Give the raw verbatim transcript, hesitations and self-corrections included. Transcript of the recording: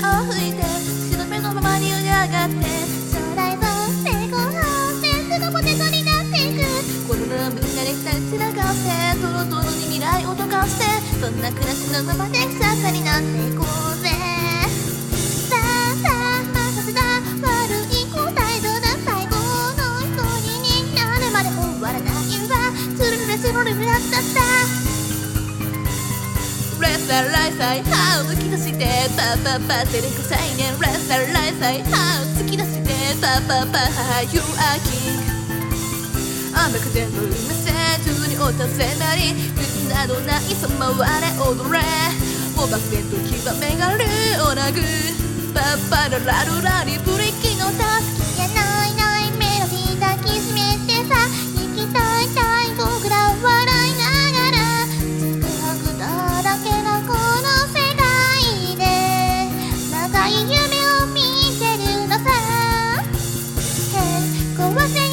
を吹いて口の目のままに上がって将来は成功発生すぐポテトになっていくこのままみんなで二人散らかしてトロトロに未来を溶かしてそんな暮らしのままで草さになっていこうぜさあさあ任せた悪い子態度な最後の一人になるまで終わらないわつるるるつるるるらったったレッサーライサイハウ突き出してパパパ照れくさいねレッサーライサイハウ突き出してパパパ You are king 雨風のメッセージにおたせなり国などないさ回れ踊れもう漠然と極めがるおなぐパパララルラリブリキのタスキやないないメロディー抱きしめてさ行きたいたい僕ら笑いながらつくはぐだらけのこの世界で長い夢を見てるのさへ壊せ